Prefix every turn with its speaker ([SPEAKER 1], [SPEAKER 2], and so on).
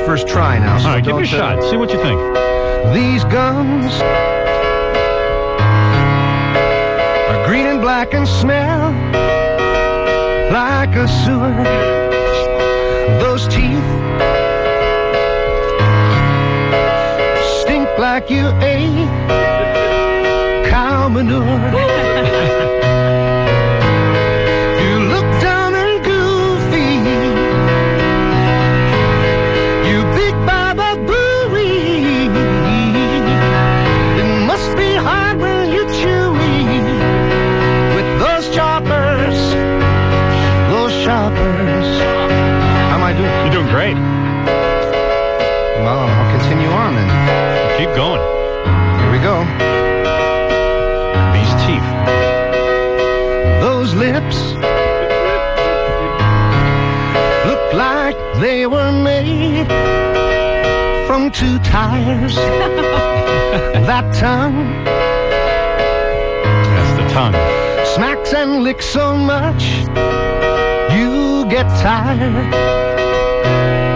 [SPEAKER 1] first try now. So
[SPEAKER 2] All right, give it a shot. See what you think.
[SPEAKER 1] These guns are green and black and smell like a sewer. Those teeth stink like you ate cow manure. You look dumb and goofy, you big baba booey. It must be hard when you're chewy with those choppers, those choppers. How am I doing?
[SPEAKER 2] You're doing great.
[SPEAKER 1] Well, I'll continue on then.
[SPEAKER 2] Keep going.
[SPEAKER 1] Here we go.
[SPEAKER 2] These teeth.
[SPEAKER 1] Those lips look like they were made from two tires. That tongue.
[SPEAKER 2] That's the tongue.
[SPEAKER 1] Smacks and licks so much you get tired.